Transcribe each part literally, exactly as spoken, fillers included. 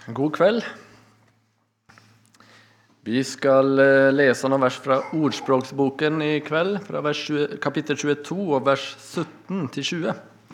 God kveld. Vi skal eh, lese noen vers fra Ordspråksboken i kveld, fra vers tjue, kapittel tjueto og vers sytten til tjue.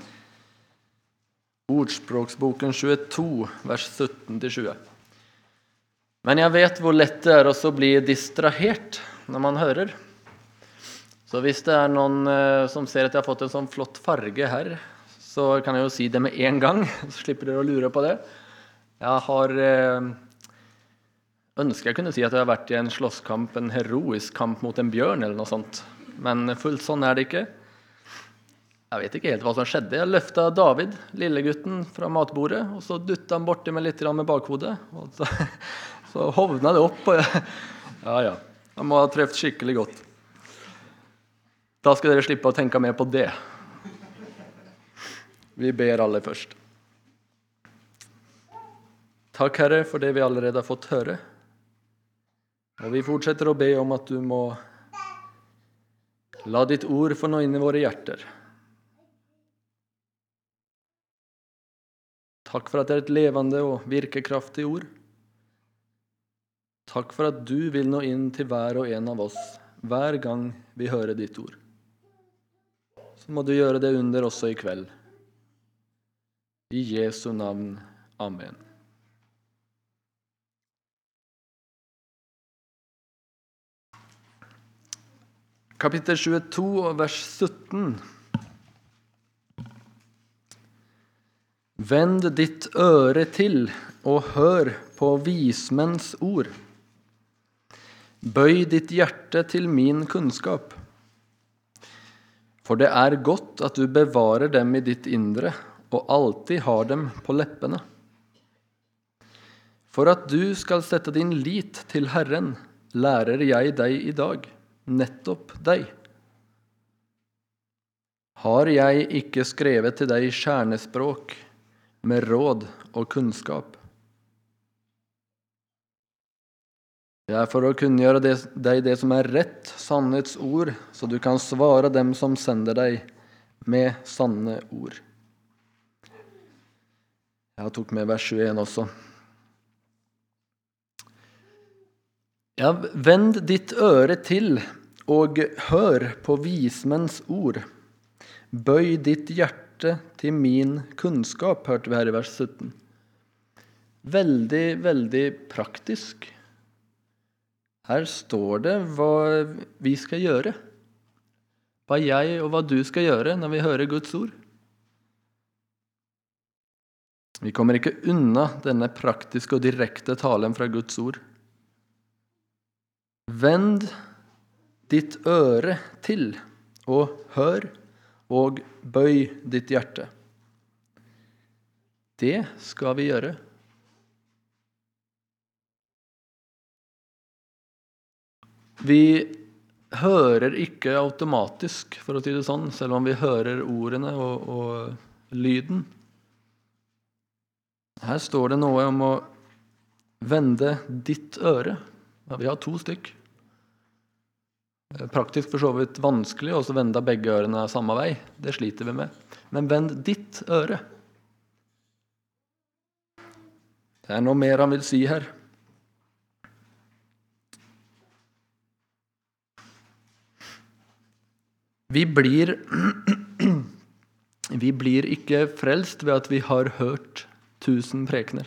Ordspråksboken tjueto, vers sytten til tjue. Men jeg vet hvor lett det er å bli distrahert når man hører. Så hvis det er noen eh, som ser at jeg har fått en sånn flott farge her, så kan jeg jo si det med en gang, så slipper dere å lure på det. Jeg har eh, ønsket jeg kunne si at jeg har vært i en slåsskamp, en heroisk kamp mot en bjørn eller noe sånt. Men fullt sånn er det ikke. Jeg vet ikke helt hva som skjedde. Jeg løftet David, lillegutten, fra matbordet, og så duttet han borti meg litt med bakhodet. Og så, så hovna det opp. Og jeg, ja, ja, jeg må ha treft skikkelig godt. Da skal dere slippe å tenke mer på det. Vi ber alle først. Takk, Herre, for det vi allerede har fått høre. Og vi fortsetter å be om at du må la ditt ord få nå inn i våre hjerter. Takk for at det er et levende og virkekraftig ord. Takk for at du vil nå inn til hver og en av oss, hver gang vi hører ditt ord. Så må du gjøre det under også i kveld. I Jesu navn. Amen. Kapittel tjueto, vers sytten. Vend ditt øre til og hør på vismenns ord. Bøy ditt hjerte til min kunnskap. For det er godt at du bevarer dem i ditt indre, og alltid har dem på leppene. For at du skal sette din lit til Herren, lærer jeg deg i dag, nettopp deg. Har jeg ikke skrevet til deg kjernespråk med råd og kunnskap? Det er for å kunngjøre det, deg det som er rett, sannhets ord, så du kan svare dem som sender deg med sanne ord. Jeg tok med vers tjueen også. Ja, vend ditt øre til og hør på vismenns ord. Bøy ditt hjerte til min kunnskap, hørte vi her i vers sytten. Veldig, veldig praktisk. Her står det hva vi skal gjøre. Hva jeg og hva du skal gjøre når vi hører Guds ord. Vi kommer ikke unna denne praktiske og direkte talen fra Guds ord. Vend ditt øre til og hør og bøy ditt hjerte. Det skal vi gjøre. Vi hører ikke automatisk, for å si det sånn, selv om vi hører ordene og, og lyden. Her står det noe om å vende ditt øre. Ja, vi har to stykk. Praktisk for så vidt vanskelig, og så vende begge ørene samme vei. Det sliter vi med. Men vend ditt øre. Det er noe mer han vil si her. Vi blir, vi blir ikke frelst ved at vi har hørt tusen prekener.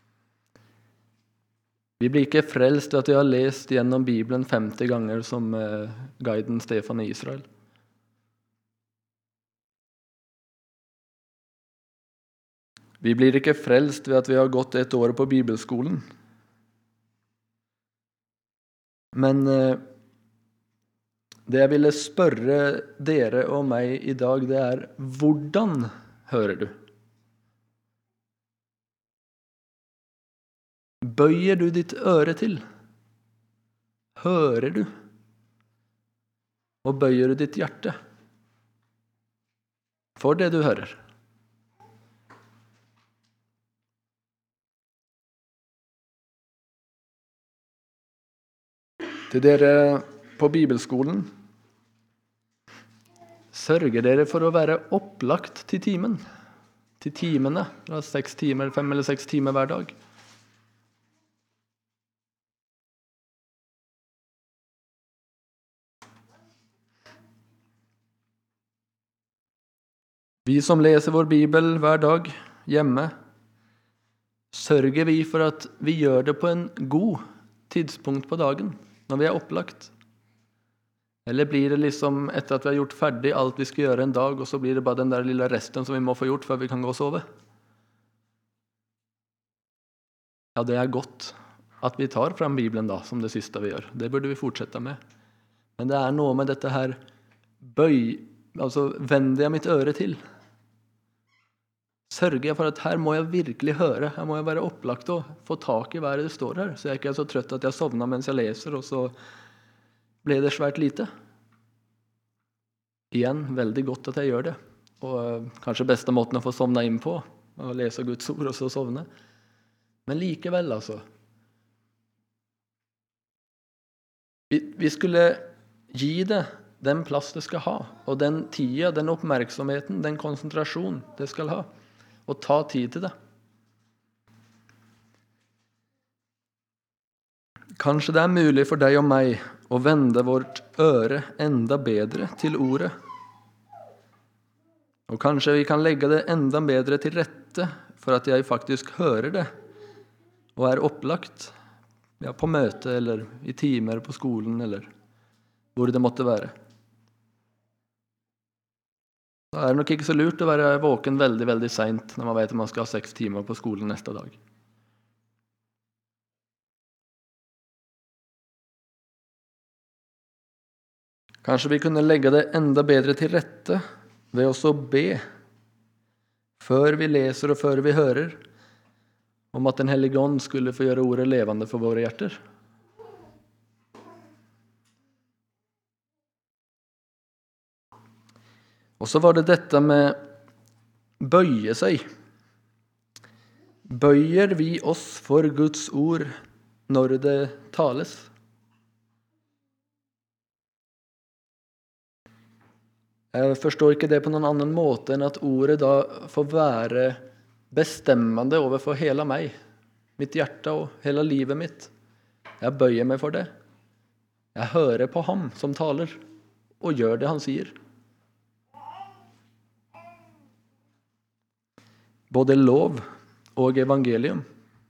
Vi blir ikke frelst ved at vi har lest gjennom Bibelen femti ganger som eh, guiden Stefan i Israel. Vi blir ikke frelst ved at vi har gått et år på bibelskolen. Men eh, det jeg ville spørre dere og meg i dag, det er: hvordan hører du? Bøyer du ditt øre til? Hører du? Og bøyer du ditt hjerte for det du hører? Til dere på bibelskolen: sørger dere for å være opplagt til timen? Til timene, fra seks timer, fem eller seks timer hver dag? Vi som leser vår Bibel hver dag hjemme, sørger vi for at vi gjør det på en god tidspunkt på dagen, når vi er opplagt? Eller blir det liksom etter at vi har gjort ferdig alt vi skal gjøre en dag, og så blir det bare den der lille resten som vi må få gjort før vi kan gå og sove? Ja, det er godt at vi tar frem Bibelen da, som det siste vi gjør. Det burde vi fortsette med. Men det er noe med dette her bøy, altså vender jeg mitt øre til. Sørger jeg for at her må jeg virkelig høre, her må jeg være opplagt og få tak i hva det står her, så jeg ikke er så trøtt at jeg sovner mens jeg leser, og så ble det svært lite. Igjen, veldig godt at jeg gjør det, og kanskje beste måten å få sovne inn på, å lese Guds ord og så sovne. Men likevel, altså. Vi, vi skulle gi det den plass det skal ha, og den tida, den oppmerksomheten, den konsentrasjon det skal ha, og ta tid til det. Kanskje det er mulig for deg og meg å vende vårt øre enda bedre til ordet. Og kanskje vi kan legge det enda bedre til rette for at jeg faktisk hører det, og er opplagt, ja, på møte eller i timer på skolen eller hvor det måtte være. Da er det nok ikke så lurt å være våken veldig, veldig sent når man vet at man skal ha seks timer på skolen neste dag. Kanskje vi kunne legge det enda bedre til rette ved å be før vi leser og før vi hører om at Den Hellige Ånd skulle få gjøre ordet levende for våre hjerter. Og så var det dette med bøye seg. Bøyer vi oss for Guds ord når det tales? Jeg forstår ikke det på noen annen måte enn at ordet da får være bestemmende overfor hele meg, mitt hjerte og hele livet mitt. Jeg bøyer meg for det. Jeg hører på ham som taler, og gjør det han sier. Både lov og evangelium.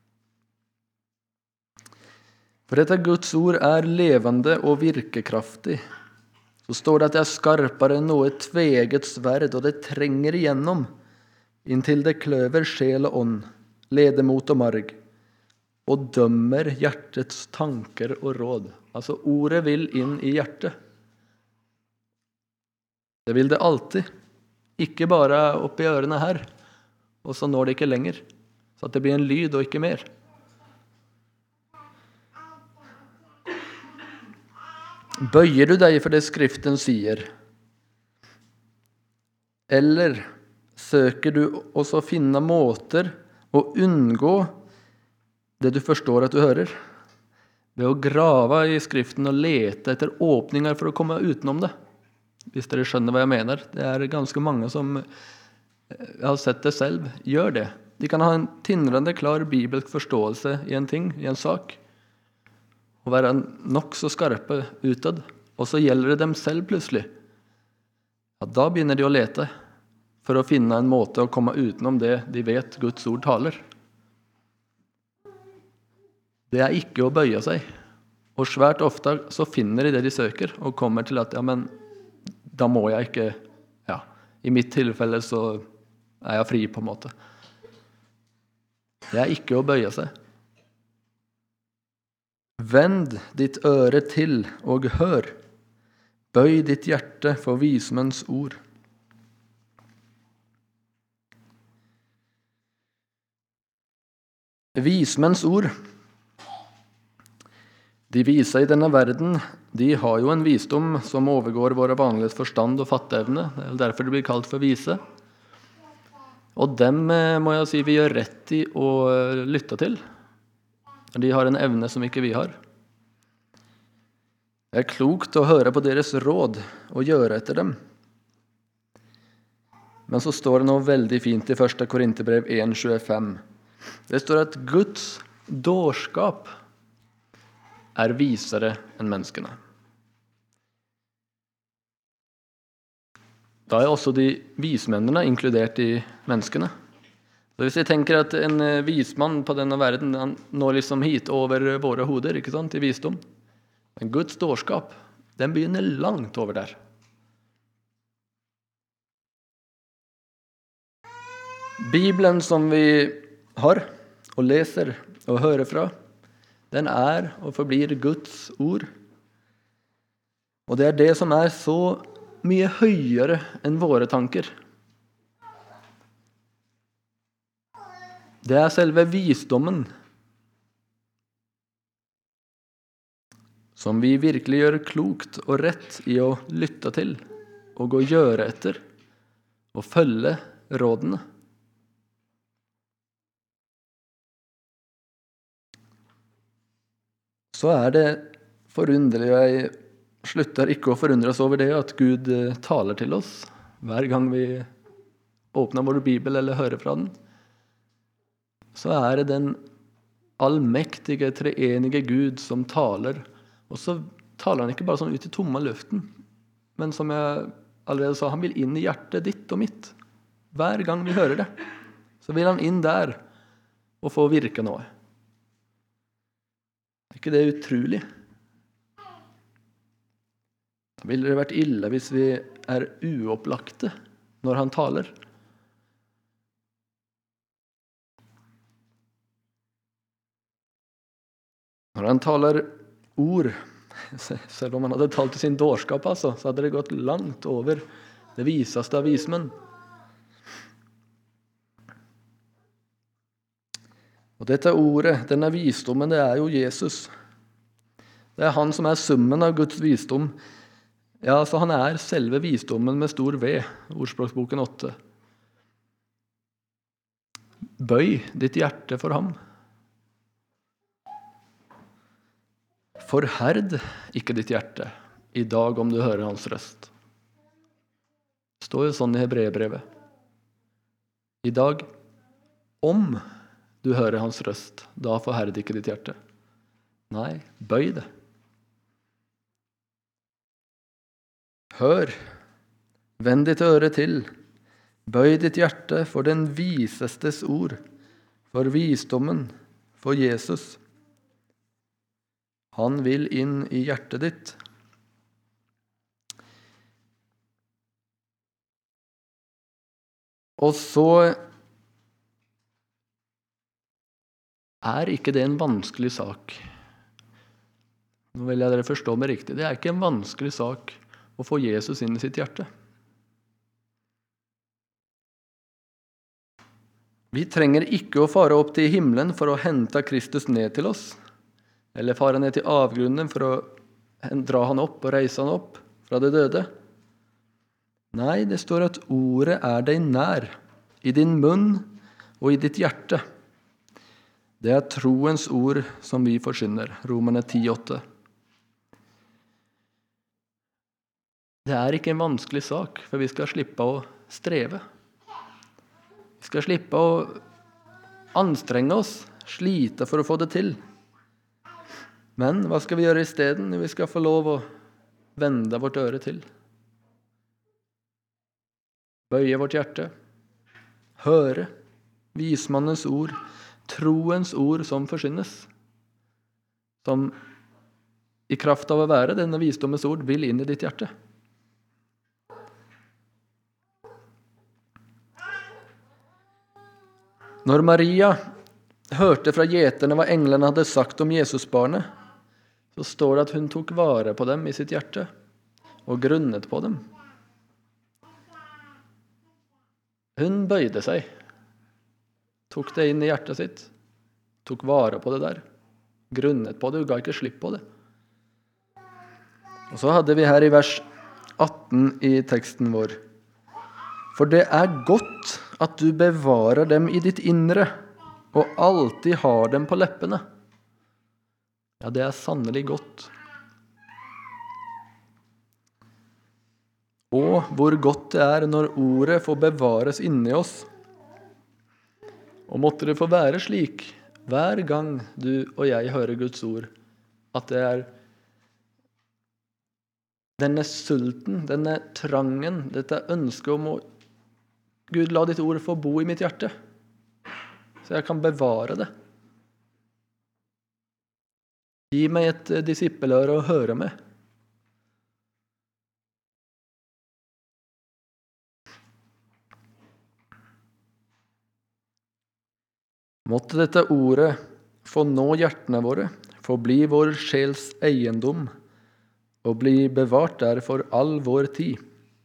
For dette Guds ord er levende og virkekraftig. Så står det at det er skarpere enn noe tveget sverd, og det trenger igjennom, inntil det kløver sjel og ånd, ledemot og marg, og dømmer hjertets tanker og råd. Altså, ordet vil inn i hjertet. Det vil det alltid. Ikke bare opp i ørene her, og så når det ikke lenger, så at det blir en lyd og ikke mer. Bøyer du deg for det Skriften sier? Eller søker du også å finne måter å unngå det du forstår at du hører? Ved å grave i Skriften og lete etter åpninger for å komme utenom det. Hvis dere skjønner hva jeg mener. Det er ganske mange som, jeg har sett det selv, gjør det. De kan ha en tindrende klar bibelsk forståelse i en ting, i en sak, og være nok så skarpe utad, og så gjelder det dem selv plutselig. Ja, da begynner de å lete for å finne en måte å komme utenom det de vet Guds ord taler. Det er ikke å bøye seg, og svært ofte så finner de det de søker, og kommer til at, ja, men da må jeg ikke, ja, i mitt tilfelle så er jeg fri på en måte. Det er ikke å bøye seg. Vend ditt øre til og hør. Bøy ditt hjerte for vismenns ord. Vismenns ord. De vise i denne verden, de har jo en visdom som overgår våre vanlige forstand og fatteevne. Det er derfor de blir kalt for vise. Og dem må jeg si vi gjør rett i å lytte til. De har en evne som ikke vi har. Det er klokt å høre på deres råd og gjøre etter dem. Men så står det noe veldig fint i første Korinterbrev en tjuefem. Det står at Guds dårskap er visere enn menneskene. da er også de vismennene inkludert i menneskene. Så hvis jeg tenker at en vismann på denne verden, han når liksom hit over våre hoder, ikke sant, i visdom. Men Guds dårskap, den begynner langt over der. Bibelen som vi har, og leser og hører fra, den er og forblir Guds ord. Og det er det som er så mye høyere enn våre tanker. Det er selve visdommen som vi virkelig gjør klokt og rett i å lytte til og å gjøre etter og følge rådene. Så er det forunderlig, og jeg slutter ikke å forundres over det, at Gud taler til oss hver gang vi åpner vår Bibel eller hører fra den. Så er det den allmektige, treenige Gud som taler. Og så taler han ikke bare sånn ut i tomme luften, men som jeg allerede sa, han vil inn i hjertet ditt og mitt. Hver gang vi hører det, så vil han inn der og få virke noe. Er ikke det utrolig? Da ville det vært ille hvis vi er uopplagte når han taler. Når han taler ord, selv om han hadde talt til sin dårskap, altså, så hadde det gått langt over det viseste av vismenn. Og dette ordet, denne visdommen, det er jo Jesus. Det er han som er summen av Guds visdom. Ja, så han er selve visdommen med stor V, ordspråksboken åtte. Bøy ditt hjerte for ham. Forherd ikke ditt hjerte i dag om du hører hans røst. Det står jo sånn i Hebreerbrevet. I dag, om du hører hans røst, da forherd ikke ditt hjerte. Nei, bøy det. Hør, vend ditt øre til, bøy ditt hjerte for den visestes ord, for visdommen, for Jesus. Han vil inn i hjertet ditt. Og så er ikke det en vanskelig sak. Nå vil jeg dere forstå meg riktig. Det er ikke en vanskelig sak å få Jesus inn i sitt hjerte. Vi trenger ikke å fare opp til himmelen for å hente Kristus ned til oss, eller fare ned til avgrunnen for å dra han opp og reise han opp fra det døde. Nei, det står at ordet er deg nær, i din munn og i ditt hjerte. Det er troens ord som vi forkynner, Romerne ti åtte. Det er ikke en vanskelig sak, for vi skal slippe å streve. Vi skal slippe å anstrenge oss, slite for å få det til. Men hva skal vi gjøre i stedet? Vi skal få lov å vende vårt øre til. Bøye vårt hjerte. Høre vismannens ord, troens ord som forkynnes. Som i kraft av å være denne visdommens ord vil inn i ditt hjerte. Når Maria hørte fra gjeterne hva englene hadde sagt om Jesusbarnet, så står det at hun tok vare på dem i sitt hjerte og grunnet på dem. Hun bøyde seg, tok det inn i hjertet sitt, tok vare på det der, grunnet på det, hun ga ikke slipp på det. Og så hadde vi her i vers atten i teksten vår: For det er godt at du bevarer dem i ditt indre, og alltid har dem på leppene. Ja, det er sannelig godt. Og hvor godt det er når ordet får bevares inni oss. Og måtte det få være slik hver gang du og jeg hører Guds ord, at det er denne sulten, denne trangen, dette ønsket om å Gud, la ditt ord få bo i mitt hjerte, så jeg kan bevare det. Gi meg et disippeløre å høre med. Måtte dette ordet få nå hjertene våre, få bli vår sjels eiendom, og bli bevart der for all vår tid.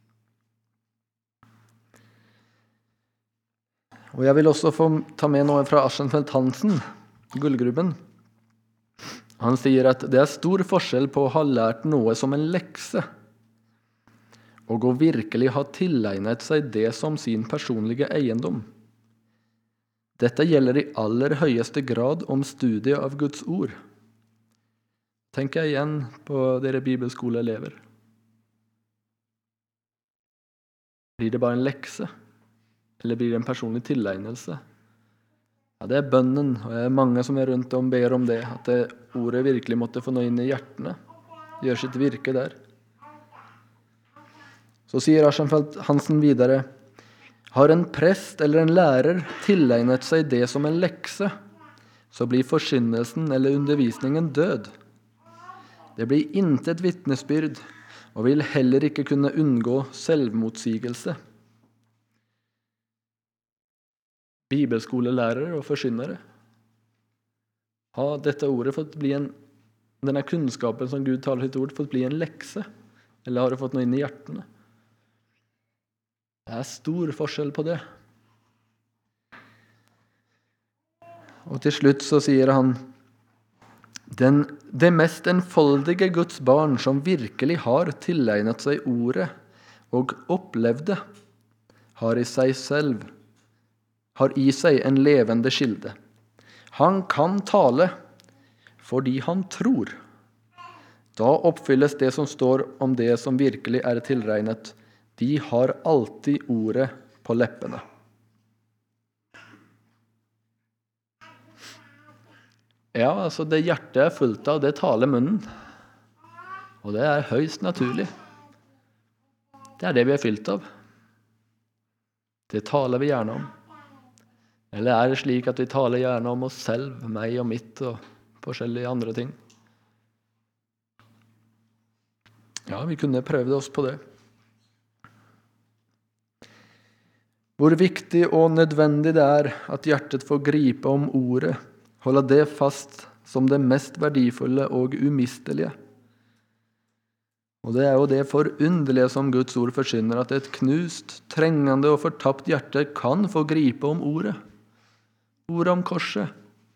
Og jeg vil også få ta med noe fra Aschenfeldt Hansen, Gullgruben. Han sier at det er stor forskjell på å ha lært noe som en lekse, og å virkelig ha tilegnet seg det som sin personlige eiendom. Dette gjelder i aller høyeste grad om studiet av Guds ord. Tenker jeg igjen på dere bibelskoleelever. Blir det bare en lekse? Eller blir det en personlig tilegnelse? Ja, det er bønnen, og det er mange som er rundt om ber om det, at det ordet virkelig måtte få nå inn i hjertene, gjør sitt virke der. Så sier Aschenfeldt Hansen videre, har en prest eller en lærer tilegnet seg det som en lekse, så blir forkynnelsen eller undervisningen død. Det blir intet vitnesbyrd, og vil heller ikke kunne unngå selvmotsigelse. Bibelskolelærere og forkynnere. Har dette ordet fått bli en, denne kunnskapen som Gud taler sitt ord, fått bli en lekse? Eller har det fått noe inn i hjertene? Det er stor forskjell på det. Og til slutt så sier han, den, det mest enfoldige Guds barn som virkelig har tilegnet seg ordet og opplevd det, har i seg selv har i seg en levende kilde. Han kan tale fordi han tror. Da oppfylles det som står om det som virkelig er tilregnet. De har alltid ordet på leppene. Ja, altså det hjertet er fullt av, det taler munnen. Og det er høyst naturlig. Det er det vi er fylt av. Det taler vi gjerne om. Eller er det slik at vi taler gjerne om oss selv, meg og mitt og forskjellige andre ting? Ja, vi kunne prøvd oss på det. Hvor viktig og nødvendig det er at hjertet får gripe om ordet, holde det fast som det mest verdifulle og umistelige. Og det er jo det forunderlige som Guds ord forkynner, at et knust, trengende og fortapt hjerte kan få gripe om ordet. Ordet om korset.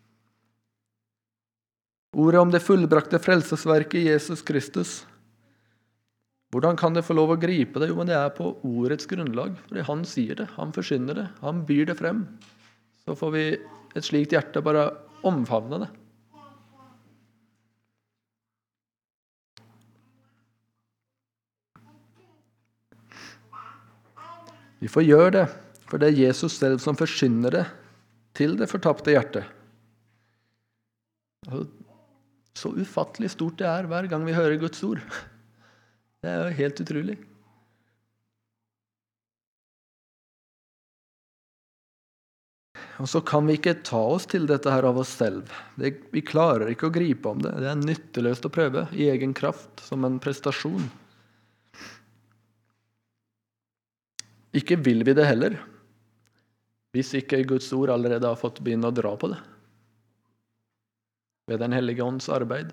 Ordet om det fullbrakte frelsesverket i Jesus Kristus. Hvordan kan det få lov å gripe det? Jo, men det er på ordets grunnlag. Fordi han sier det, han forkynner det, han byr det frem. Så får vi et slikt hjerte bare omfavne det. Vi får gjøre det, for det er Jesus selv som forkynner det til det fortapte hjertet. Så ufattelig stort det er hver gang vi hører Guds ord. Det er jo helt utrolig. Og så kan vi ikke ta oss til dette her av oss selv. Det, vi klarer ikke å gripe om det. Det er nytteløst å prøve i egen kraft, som en prestasjon. Ikke vil vi det heller, hvis ikke Guds ord allerede har fått begynne å dra på det. Ved den hellige ånds arbeid.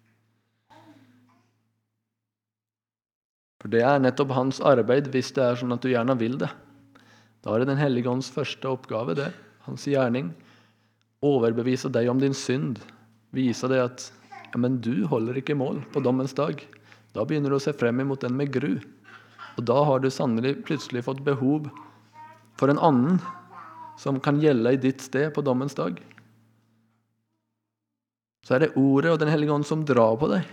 For det er nettopp hans arbeid, hvis det er sånn at du gjerne vil det. Da er det den hellige ånds første oppgave, det. Hans gjerning. Overbevise deg om din synd. Vise deg at ja, men du holder ikke mål på dommens dag. Da begynner du å se frem imot den med gru. Og da har du sannelig plutselig fått behov for en annen som kan gjelde i ditt sted på dommens dag. Så er det ordet og den hellige ånd som drar på deg.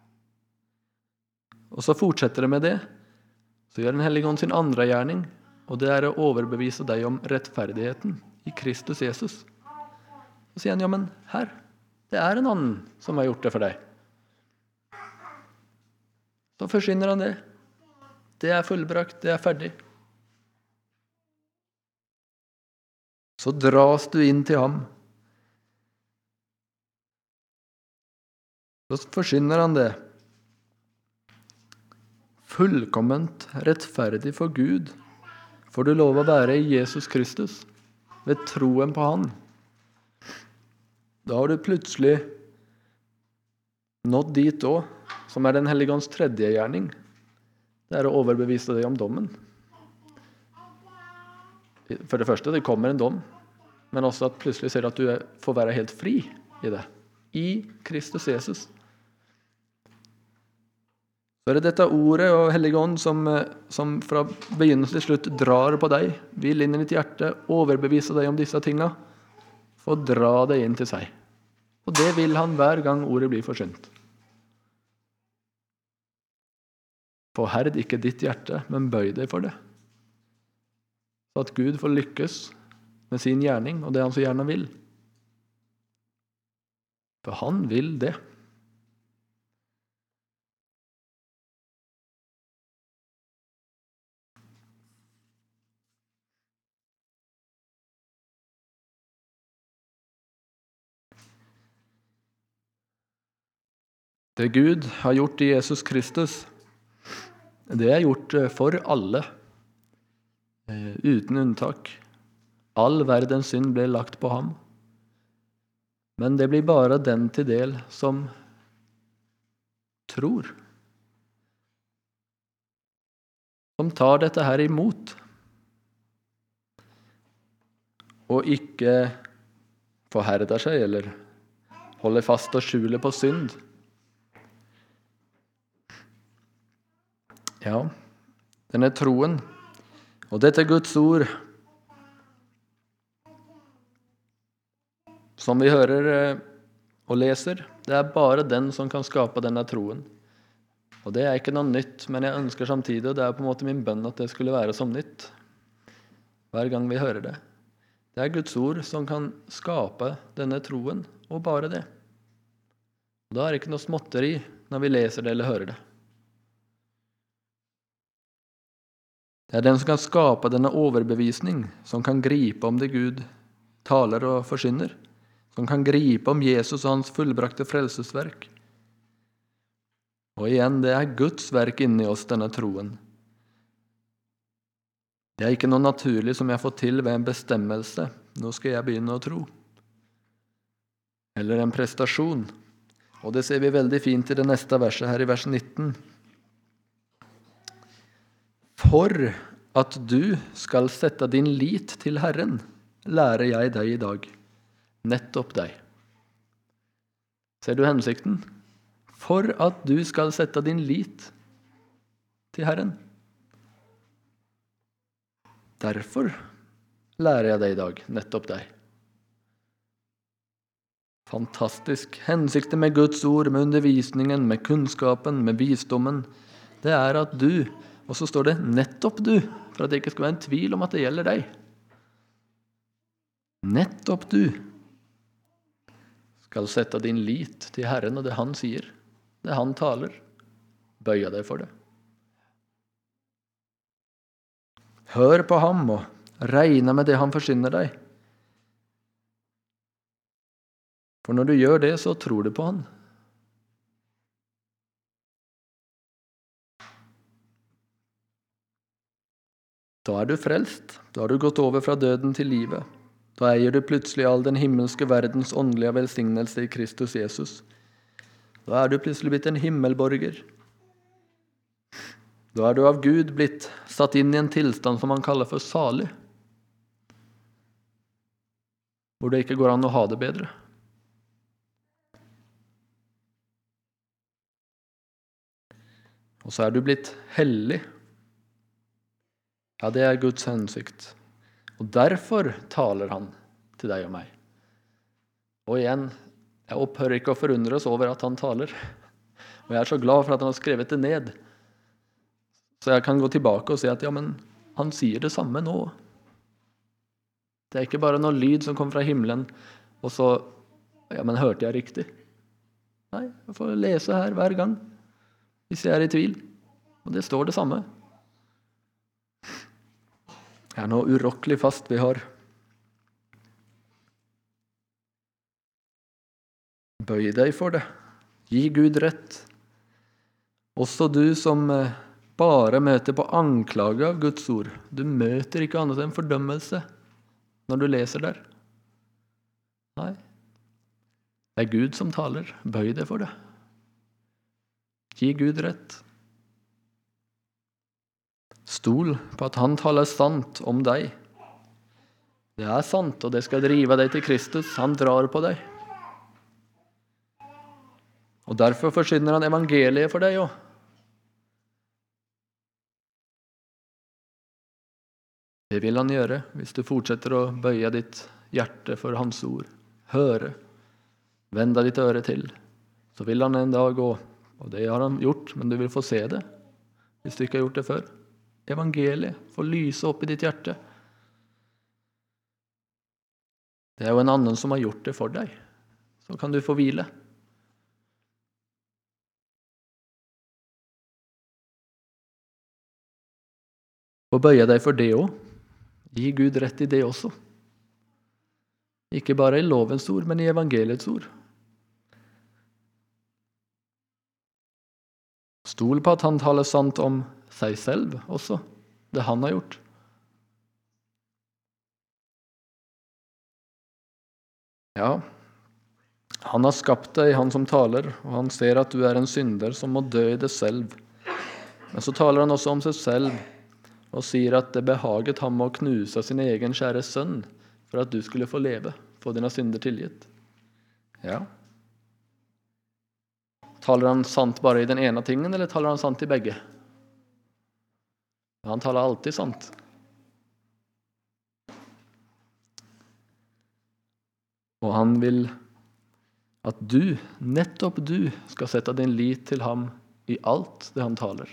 Og så fortsetter det med det. Så gjør den hellige ånd sin andre gjerning, og det er å overbevise deg om rettferdigheten i Kristus Jesus. Og sier han, ja, men her, det er en annen som har gjort det for deg. Så så forsvinner han det. Det er fullbrakt, det er ferdig. Så dras du inn til ham. Så forsvinner han det. Fullkomment rettferdig for Gud, får du lov å være i Jesus Kristus, ved troen på han. Da har du plutselig nådd dit også, som er den hellige ånds tredje gjerning. Det er å overbevise deg om dommen. For det første, det kommer en dom, men også at plutselig ser du at du får være helt fri i det. I Kristus Jesus. Så er det dette ordet og hellige ånd som, som fra begynnelse til slutt drar på deg, vil inn i ditt hjerte, overbevise deg om disse tingene, og dra deg inn til seg. Og det vil han hver gang ordet blir forsynt. Forherd ikke ditt hjerte, men bøy deg for det. Så at Gud får lykkes med sin gjerning, og det han så gjerne vil. For han vil det. Det Gud har gjort i Jesus Kristus, det er gjort for alle, uten unntak. All verdens synd ble lagt på ham. Men det blir bare den til del som tror. Som tar dette her imot. Og ikke forherder seg, eller holder fast og skjuler på synd. Ja, denne troen, og dette Guds ord, som vi hører og leser, det er bare den som kan skape denne troen. Og det er ikke noe nytt, men jeg ønsker samtidig, og det er på en måte min bønn at det skulle være som nytt, hver gang vi hører det. Det er Guds ord som kan skape denne troen, og bare det. Og da er det ikke noe småtteri når vi leser det eller hører det. Det er den som kan skape denne overbevisning, som kan gripe om det Gud taler og forsyner, som kan gripe om Jesus og hans fullbrakte frelsesverk. Og igjen, det er Guds verk inni oss, denne troen. Det er ikke noe naturlig som jeg får til ved en bestemmelse. Nå skal jeg begynne å tro. Eller en prestasjon. Og det ser vi veldig fint i det neste verset her i vers nitten. For at du skal sette din lit til Herren, lærer jeg deg i dag. Nettopp deg. Ser du hensikten? For at du skal sette din lit til Herren. Derfor lærer jeg deg i dag, nettopp deg. Fantastisk. Hensikten med Guds ord, med undervisningen, med kunnskapen, med visdommen, det er at du, og så står det nettopp du, for at det ikke skal være en tvil om at det gjelder deg. Nettopp du skal sette din lit til Herren og det han sier, det han taler. Bøye deg for det. Hør på ham og regne med det han forsyner deg. For når du gjør det, så tror du på han. Da er du frelst. Da har du gått over fra døden til livet. Da eier du plutselig all den himmelske verdens åndelige velsignelse i Kristus Jesus. Da er du plutselig blitt en himmelborger. Da er du av Gud blitt satt inn i en tilstand som man kaller for salig. Hvor det ikke går an å ha det bedre. Og så er du blitt hellig. Ja, det er Guds hensikt. Og derfor taler han til deg og meg. Og igjen, jeg opphører ikke å forundre oss over at han taler. Og jeg er så glad for at han har skrevet det ned. Så jeg kan gå tilbake og si at ja, men han sier det samme nå. Det er ikke bare noe lyd som kommer fra himmelen, og så, ja, men hørte jeg riktig? Nei, jeg får lese her hver gang, hvis jeg er i tvil. Og det står det samme. Det er noe urokkelig fast vi har. Bøy deg for det. Gi Gud rett. Også du som bare møter på anklage av Guds ord. Du møter ikke annet enn fordømmelse når du leser der. Nei. Det er Gud som taler. Bøy deg for det. Gi Gud rett. Stol på at han taler sant om deg. Det er sant, og det skal drive deg til Kristus. Han drar på deg. Og derfor forsyner han evangeliet for deg også. Det vil han gjøre hvis du fortsetter å bøye ditt hjerte for hans ord. Høre. Vende ditt øre til. Så vil han en dag gå. Og det har han gjort, men du vil få se det hvis du ikke har gjort det før. Evangeliet får lyse opp i ditt hjerte. Det er jo en annen som har gjort det for deg. Så kan du få hvile. Og bøye deg for det også. Gi Gud rett i det også. Ikke bare i lovens ord, men i evangeliets ord. Stol på at han taler sant om seg selv også, det han har gjort. Ja, han har skapt deg, han som taler, og han ser at du er en synder som må dø i det selv. Men så taler han også om seg selv, og sier at det behaget ham å knuse sin egen kjære sønn, for at du skulle få leve, få dine synder tilgitt. Ja. Taler han sant bare i den ene tingen, eller taler han sant i begge? Han taler alltid sant. Og han vil at du, nettopp du, skal sette din lit til ham i alt det han taler.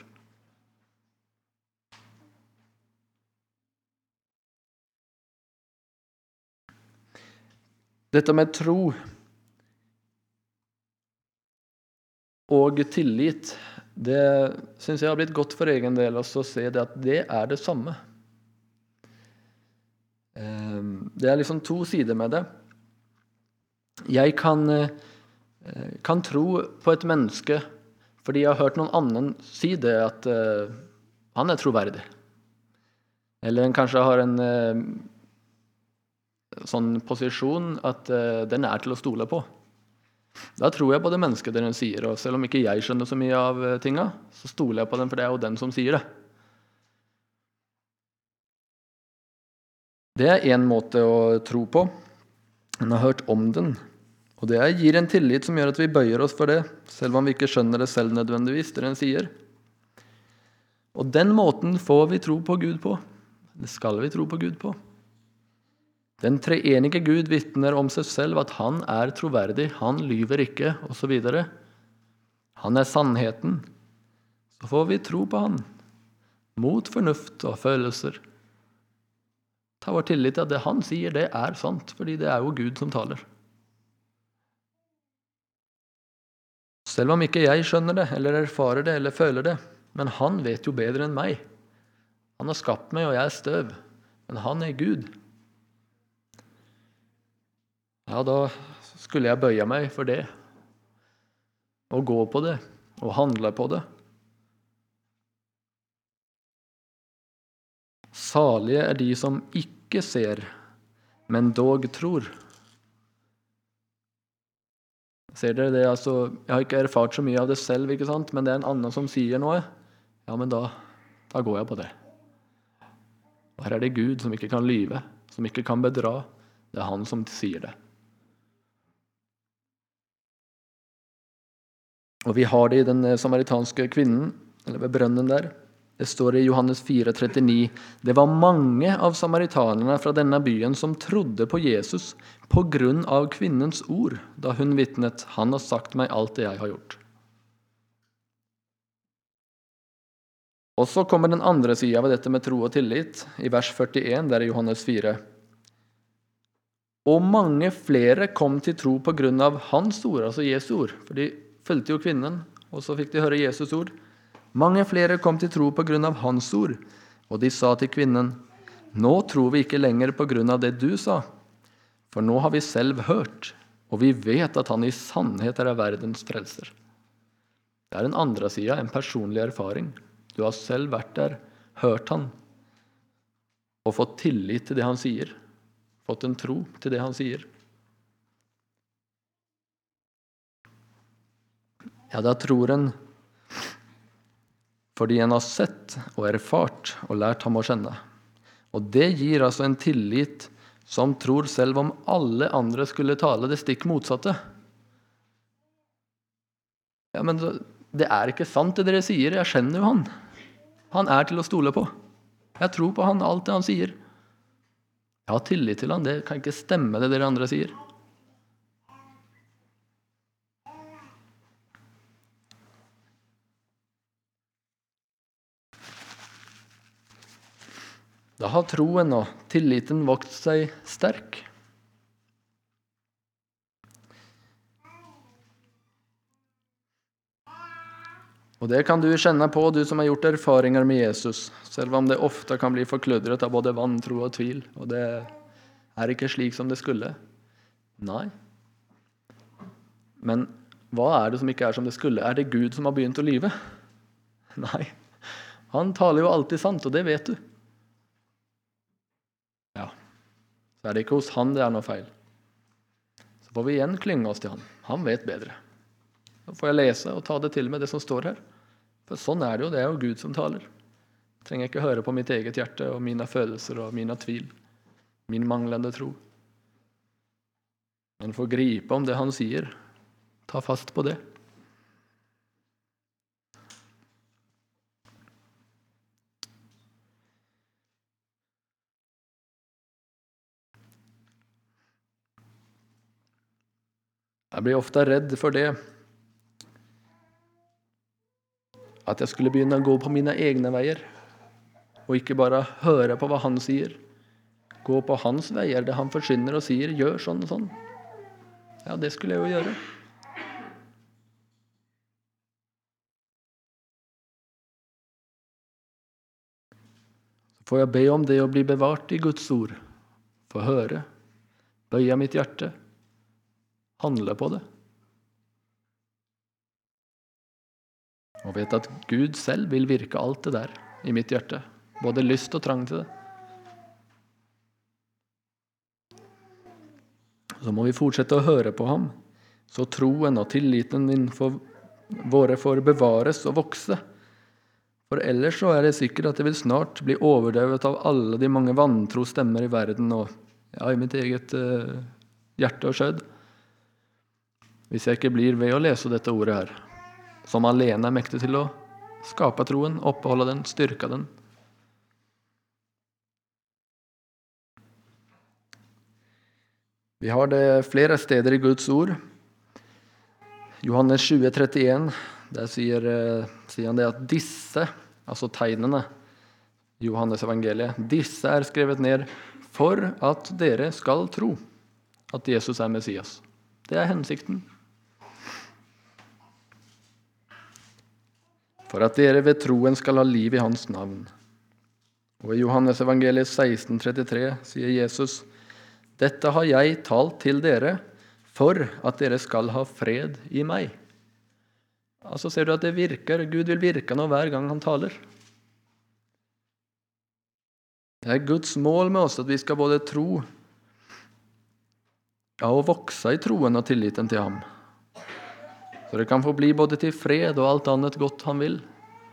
Dette med tro og tillit, det synes jeg har blitt godt for egen del også å se det at det er det samme. Det er liksom to sider med det. Jeg kan, kan tro på et menneske fordi jeg har hørt noen annen si det, at han er troverdig. Eller en kanskje har en sånn posisjon at uh, den er til å stole på. Da tror jeg på det mennesket den sier, og selv om ikke jeg skjønner så mye av uh, tinga, så stoler jeg på den, for det er jo den som sier det. Det er en måte å tro på. Man har hørt om den, og det gir en tillit som gjør at vi bøyer oss for det, selv om vi ikke skjønner det selv nødvendigvis, det den sier. Og den måten får vi tro på Gud på. Det skal vi tro på Gud på. Den treenige Gud vittner om seg selv at han er troverdig, han lyver ikke, og så videre. Han er sannheten. Så får vi tro på han, mot fornuft og følelser. Ta vår tillit til at det han sier, det er sant, fordi det er jo Gud som taler. Selv om ikke jeg skjønner det, eller erfarer det, eller føler det, men han vet jo bedre enn meg. Han har skapt meg, og jeg er støv, men han er Gud. Ja, da skulle jeg bøye meg for det, og gå på det, og handle på det. Salige er de som ikke ser, men dog tror. Ser dere det? Altså, jeg har ikke erfart så mye av det selv, ikke sant? Men det er en annen som sier noe. Ja, men da, da går jeg på det. Og her er det Gud som ikke kan lyve, som ikke kan bedra. Det er han som sier det. Og vi har det i den samaritanske kvinnen, eller ved brønnen der. Det står i Johannes fire trettini. Det var mange av samaritanerne fra denne byen som trodde på Jesus på grunn av kvinnens ord, da hun vittnet, han har sagt meg alt det jeg har gjort. Og så kommer den andre siden av dette med tro og tillit, i vers førtien, der i Johannes fire. Og mange flere kom til tro på grunn av hans ord, altså Jesu ord, for de fulgte jo kvinnen, og så fikk de høre Jesus ord. Mange flere kom til tro på grunn av hans ord, og de sa til kvinnen, nå tror vi ikke lenger på grunn av det du sa, for nå har vi selv hørt, og vi vet at han i sannhet er verdens frelser. Det er en andre side, en personlig erfaring. Du har selv vært der, hørt han, og fått tillit til det han sier, fått en tro til det han sier. Ja, da tror en fordi en har sett og erfart og lært ham å kjenne. Og det gir altså en tillit som tror selv om alle andre skulle tale det stikk motsatte. Ja, men det er ikke sant det dere sier, jeg kjenner jo han. Han er til å stole på. Jeg tror på han, alt det han sier. Jeg har tillit til han, det kan ikke stemme det dere andre sier. Da har troen og tilliten vokst seg sterk. Og det kan du kjenne på, du som har gjort erfaringer med Jesus, selv om det ofte kan bli forkludret av både vantro og tvil, og det er ikke slik som det skulle. Nei. Men hva er det som ikke er som det skulle? Er det Gud som har begynt å lyve? Nei. Han taler jo alltid sant, og det vet du. Ja, så er det ikke hos han det er noe feil. Så får vi igjen klynge oss til han. Han vet bedre. Da får jeg lese og ta det til med det som står her. For sånn er det jo, det er jo Gud som taler. Jeg trenger ikke høre på mitt eget hjerte og mine følelser og mine tvil. Min manglende tro. Men får gripe om det han sier. Ta fast på det. Jeg blir ofte redd for det, at jeg skulle begynne å gå på mine egne veier, og ikke bare høre på hva han sier. Gå på hans veier, det han forsyner og sier, gjør sånn og sånn. Ja, det skulle jeg jo gjøre. Så får jeg be om det å bli bevart i Guds ord, få høre, bøye mitt hjerte, handle på det. Og vet at Gud selv vil virke alt det der i mitt hjerte. Både lyst og trang til det. Så må vi fortsette å høre på ham. Så troen og tilliten innenfor våre får bevares og vokse. For ellers så er det sikkert at det vil snart bli overdøvet av alle de mange vantro stemmer i verden og ja, i mitt eget uh, hjerte og skjød. Hvis jeg ikke blir ved å lese dette ordet her, som alene er mektig til å skape troen, oppholde den, styrke den. Vi har det flere steder i Guds ord. Johannes tjue trettien, der sier, sier han det at disse, altså tegnene, Johannes evangeliet, disse er skrevet ned for at dere skal tro at Jesus er Messias. Det er hensikten. For at dere ved troen skal ha liv i hans navn. Og i Johannes evangeliet seksten trettitre sier Jesus, dette har jeg talt til dere, for at dere skal ha fred i meg. Altså ser du at det virker, Gud vil virke nå hver gang han taler. Det er Guds mål med oss at vi skal både tro, ja, og vokse i troen og tilliten til ham. Så det kan få bli både til fred og alt annet godt han vil.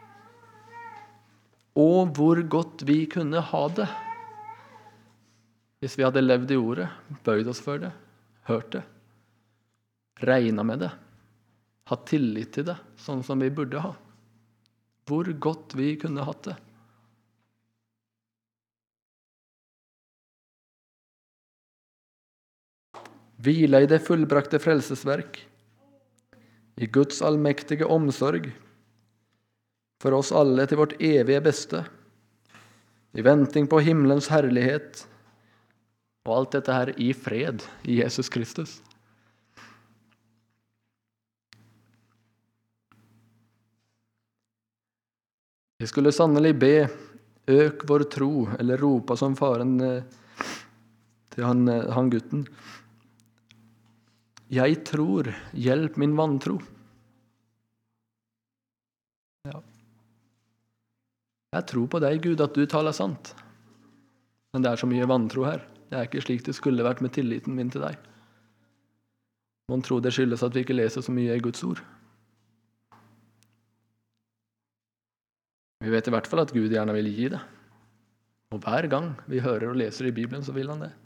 Og hvor godt vi kunne ha det. Hvis vi hadde levd i ordet, bøyd oss for det, hørt det, regnet med det, hatt tillit til det, sånn som vi burde ha. Hvor godt vi kunne hatt det. Hvile i det fullbrakte frelsesverk, i Guds allmektige omsorg, for oss alle til vårt evige beste, i venting på himmelens herlighet, og alt dette her i fred i Jesus Kristus. Vi skulle sannelig be, øk vår tro, eller ropa som faren til han, han gutten. Jeg tror, hjelp min vantro. Ja. Jeg tror på deg, Gud, at du taler sant. Men det er så mye vantro her. Det er ikke slik det skulle vært med tilliten min til deg. Man tror det skyldes at vi ikke leser så mye i Guds ord. Vi vet i hvert fall at Gud gjerne vil gi det. Og hver gang vi hører og leser i Bibelen, så vil han det.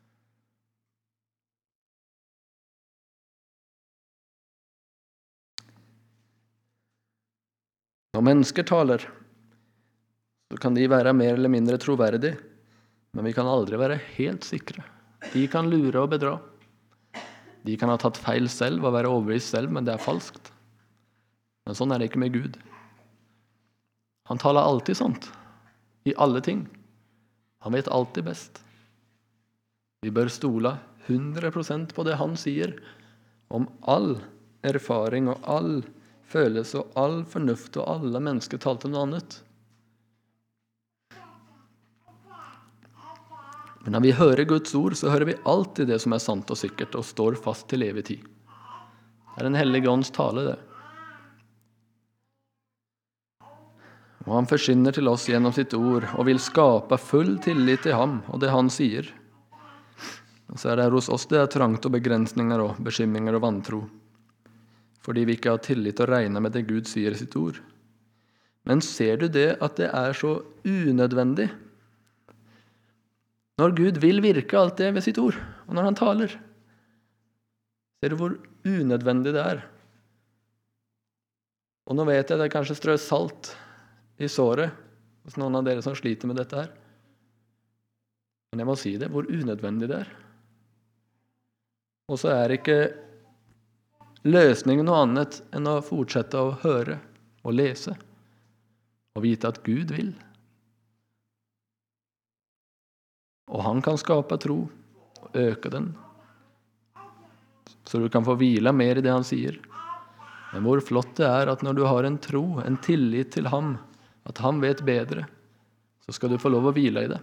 Når mennesker taler, så kan de være mer eller mindre troverdige, men vi kan aldri være helt sikre. De kan lure og bedra. De kan ha tatt feil selv og være overbevist selv, men det er falskt. Men sånn er det ikke med Gud. Han taler alltid sant, i alle ting. Han vet alltid best. Vi bør stole hundre prosent på det han sier, om all erfaring og all følelse og all fornuft og alle mennesker talte noe annet. Men når vi hører Guds ord, så hører vi alltid det som er sant og sikkert, og står fast til evig tid. Det er en hellige ånds tale, det. Og han forsyner til oss gjennom sitt ord, og vil skape full tillit til ham, og det han sier. Og så er det hos oss det er trangt og begrensninger og bekymringer og vantro, fordi vi ikke har tillit og regner med det Gud sier i sitt ord. Men ser du det at det er så unødvendig? Når Gud vil virke alt det ved sitt ord, og når han taler, ser du hvor unødvendig det er? Og nå vet jeg det kanskje strøs salt i såret hos noen av dere som sliter med dette her. Men jeg må si det, hvor unødvendig det er. Og så er ikke løsningen noe annet enn å fortsette å høre og lese, og vite at Gud vil. Og han kan skape tro og øke den, så du kan få hvile mer i det han sier. Men hvor flott det er at når du har en tro, en tillit til ham, at han vet bedre, så skal du få lov å hvile i det.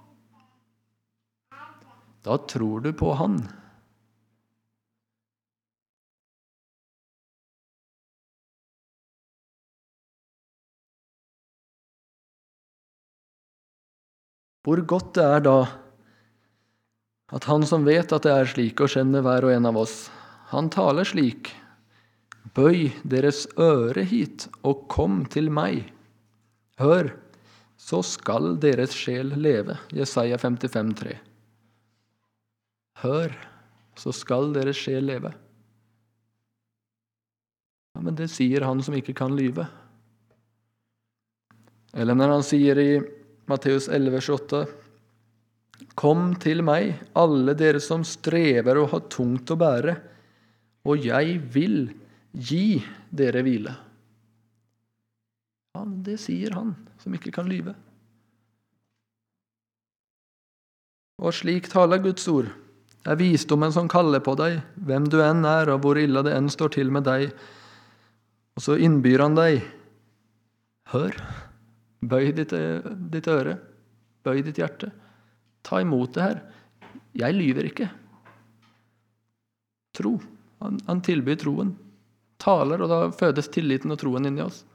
Da tror du på han. Hvor godt det er da at han som vet at det er slik og kjenner hver og en av oss, han taler slik: Bøy deres øre hit og kom til meg. Hør, så skal deres sjel leve. Jesaja femtifem tre. Hør, så skal deres sjel leve. Ja, men det sier han som ikke kan lyve. Eller når han sier i Matteus elleve tjueåtte: Kom til meg, alle dere som strever og har tungt å bære, og jeg vil gi dere hvile. Ja, det sier han som ikke kan lyve. Og slik taler Guds ord. Det er visdommen som kaller på deg, hvem du enn er, og hvor ille det enn står til med deg. Og så innbyr han deg. Hør, bøy ditt, ditt øre, bøy ditt hjerte. Ta imot det her. Jeg lyver ikke. Tro. Han, han tilbyr troen. Taler, og da fødes tilliten og troen inn i oss.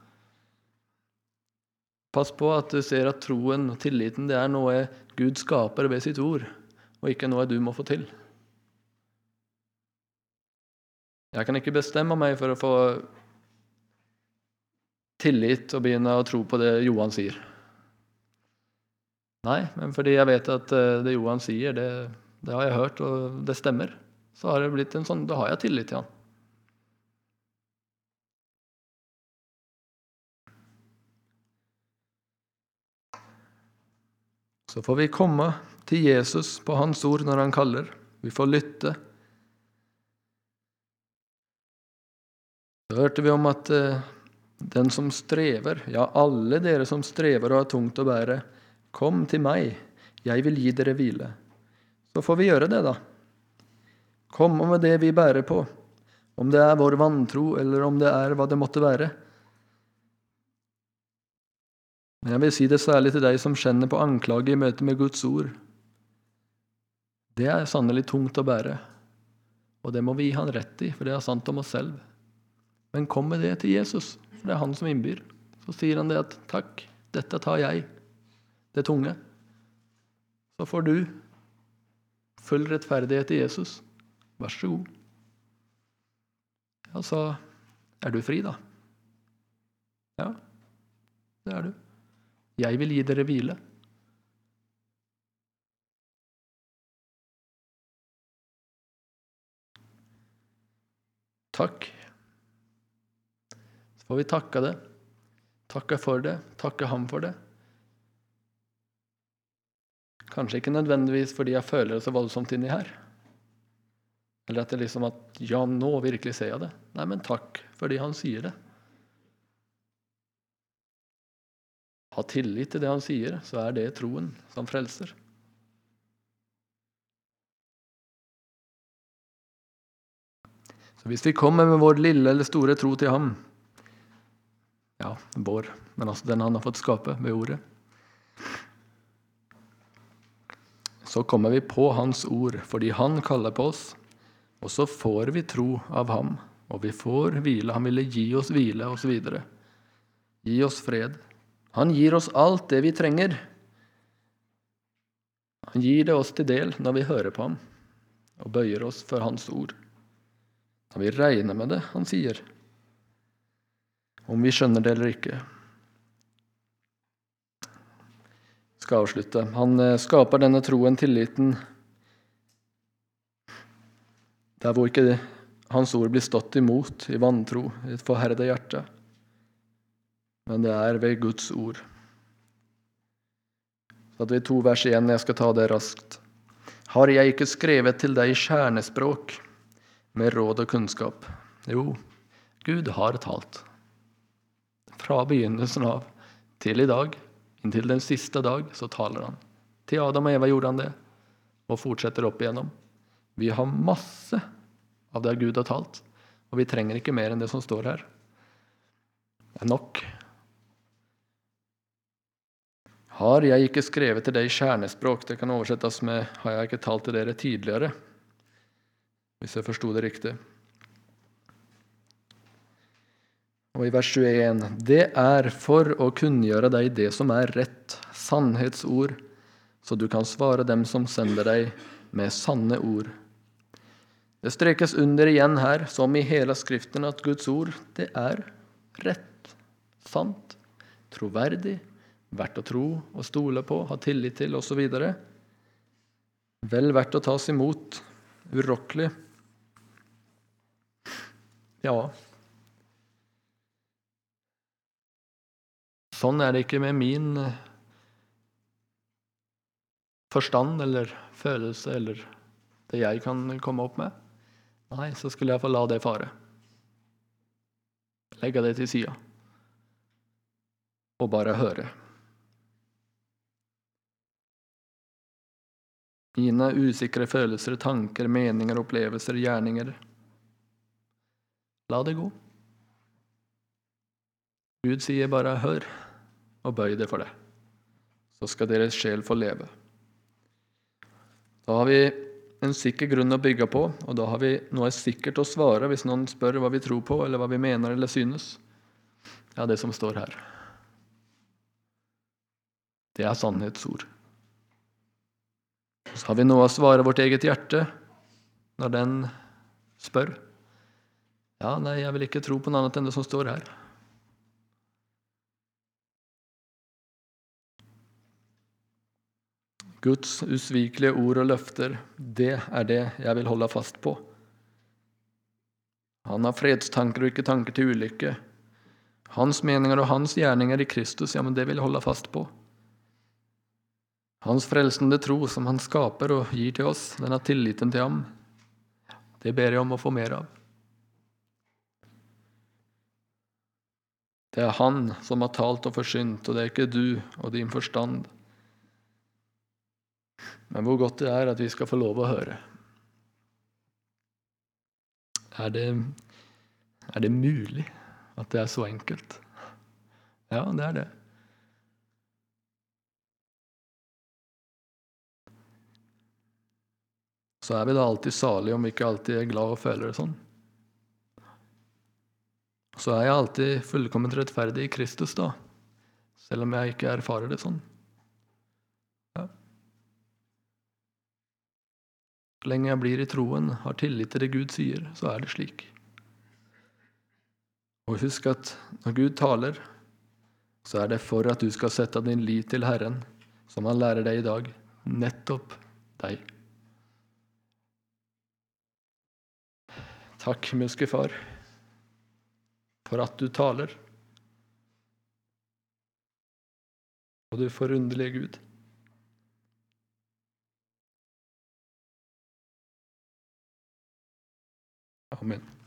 Pass på at du ser at troen og tilliten, det er noe Gud skaper ved sitt ord, og ikke noe du må få til. Jeg kan ikke bestemme meg for å få tillit og begynne å tro på det Johan sier. Nei, men fordi jeg vet at det Johan sier, det, det har jeg hørt, og det stemmer. Så har det blitt en sånn, da har jeg tillit til han. Så får vi komme til Jesus på hans ord når han kaller. Vi får lytte. Så hørte vi om at den som strever, ja, alle dere som strever og har tungt å bære, kom til meg, jeg vil gi dere hvile. Så får vi gjøre det da. Kom med det vi bærer på, om det er vår vantro, eller om det er hva det måtte være. Men jeg vil si det særlig til deg som kjenner på anklage i møte med Guds ord. Det er sannelig tungt å bære, og det må vi gi han rett i, for det er sant om oss selv. Men kom med det til Jesus, for det er han som innbyr. Så sier han det at takk, dette tar jeg, det tunge. Så får du full rettferdighet i Jesus. Vær så god. Ja, så er du fri da. Ja, det er du. Jeg vil gi dere hvile. Takk. Så får vi takke det. Takke for det. Takke ham for det. Kanskje ikke nødvendigvis fordi jeg føler det så voldsomt inni her. Eller at det liksom at, ja, nå virkelig ser jeg det. Nei, men takk fordi han sier det. Ha tillit til det han sier, så er det troen som frelser. Så hvis vi kommer med vår lille eller store tro til ham, ja, vår, men altså den han har fått skape ved ordet, så kommer vi på hans ord, fordi han kaller på oss, og så får vi tro av ham, og vi får hvile. Han ville gi oss hvile, og så videre. Gi oss fred. Han gir oss alt det vi trenger. Han gir det oss til del når vi hører på ham, og bøyer oss for hans ord. Når vi regner med det, han sier, om vi skjønner det eller ikke. Jeg skal avslutte. Han skaper denne troen, tilliten, der hvor ikke det, hans ord blir stått imot i vantro, i et forherdet hjerte. Men det er ved Guds ord. Så at vi to vers igjen, jeg skal ta det raskt. Har jeg ikke skrevet til deg kjernespråk, med råd og kunnskap? Jo, Gud har talt. Fra begynnelsen av til i dag, inntil den siste dag, så taler han. Til Adam og Eva gjorde han det, og fortsetter opp igjennom. Vi har masse av det Gud har talt, og vi trenger ikke mer enn det som står her. Det er nok. Har jeg ikke skrevet til deg kjernespråk? Det kan oversettes med, har jeg ikke talt til dere tidligere? Hvis jeg forstod det riktig. Og i vers tjueen, det er for å kunngjøre deg det som er rett, sannhetsord, så du kan svare dem som sender deg med sanne ord. Det strekes under igjen her, som i hele skriften, at Guds ord, det er rett, sant, troverdig, verdt å tro og stole på, ha tillit til, og så videre. Vel verdt å tas imot, urokkelig. Ja, sånn er det ikke med min forstand eller følelse eller det jeg kan komme opp med. Nei, så skulle jeg få la det fare. Legge det til siden. Og bare høre. Mine usikre følelser, tanker, meninger, opplevelser, gjerninger. La det gå. Gud sier bare hør, og bøy det for det. Så skal deres sjel få leve. Da har vi en sikker grunn å bygge på, og da har vi noe sikkert å svare hvis noen spør hva vi tror på, eller hva vi mener eller synes. Ja, det som står her. Det er sannhetsord. Så har vi noe å svare vårt eget hjerte når den spør. Ja, nei, jeg vil ikke tro på noe annet enn det som står her. Guds usvikelige ord og løfter, det er det jeg vil holde fast på. Han har fredstanker og ikke tanker til ulykke. Hans meninger og hans gjerninger i Kristus, ja, men det vil jeg holde fast på. Hans frelsende tro som han skaper og gir til oss, den har tilliten til ham. Det ber jeg om å få mer av. Det er han som har talt og forsynt, og det er ikke du og din forstand. Men hvor godt det er at vi skal få lov å høre. Er det, er det mulig at det er så enkelt? Ja, det er det. så er vi da alltid salige om vi ikke alltid er glad og føler det sånn. Så er jeg alltid fullkomment rettferdig i Kristus da, selv om jeg ikke erfarer det sånn. Ja. Så lenge jeg blir i troen, har tillit til det Gud sier, så er det slik. Og husk at når Gud taler, så er det for at du skal sette din lit til Herren, som han lærer deg i dag, nettopp deg. Takk, himmelske Far, for at du taler. Og du forunderlige Gud. Amen.